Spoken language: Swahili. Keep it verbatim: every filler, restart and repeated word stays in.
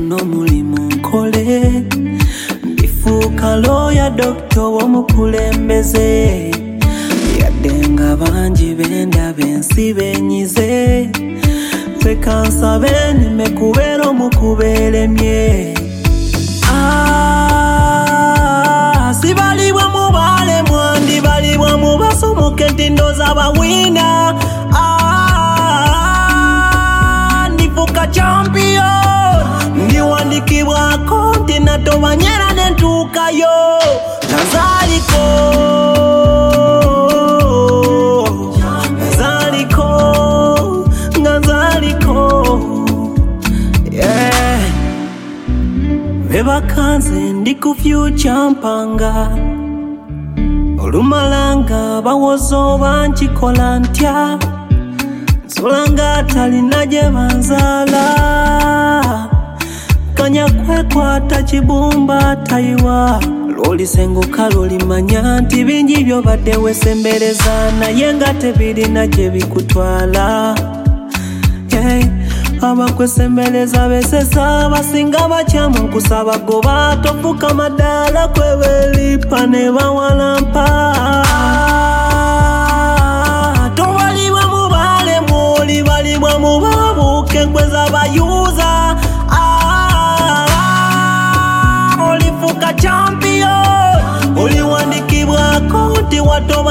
guno mulimu nkole ndifuuka lawyer doctor w'omukulembeze yadde nga bangi bendaba ensi benyize leka nsabe nneme kubeera omukubeeremye. Ah, sibalibwa mu baalemwa ndibalibwa mu basomoka entindo z'abawina. Ah, ndifuuka champion ndiwandikibwako nti natobanyera ne ntuukayo. Nazaliko Nazaliko Nazaliko yeah. Bebakanze ndi ku future mpanga olumalanga bawozo bankikola ntya nsolanga talina gye banzaala kanya kwekwata kibumba tayiwa lwolisenguka lwolimanya nti bingi byobadde wesembereza naye nga tebirina gye bikutwala. Hey, abakwesembereza besesa basinga bakyamu nkusaba goba tofuka madaala kwebelipa ne bawalampa. Tobalibwa mu baalemu olibalibwa mu babuuka enkwe z'abayuuza. Olifuuka champion oliwandikibwako nti watoba